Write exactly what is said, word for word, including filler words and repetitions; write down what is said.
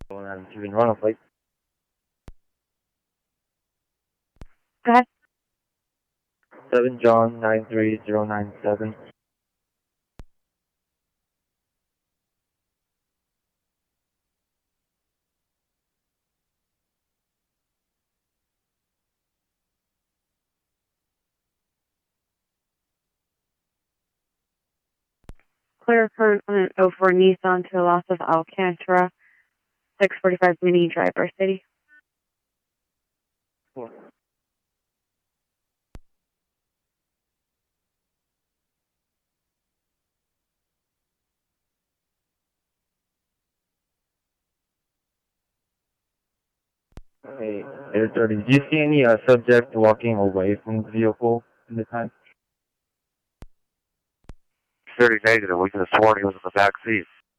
I'm receiving Ronald flight. Go ahead. seven John nine three zero nine seven. Clear current on an oh four Nissan to Los of Alcantara, six forty-five Mini Driver City. Four. Hey, Air thirty, do you see any uh, subject walking away from the vehicle in the time? thirty negative, we can have sworn he was in the back seat.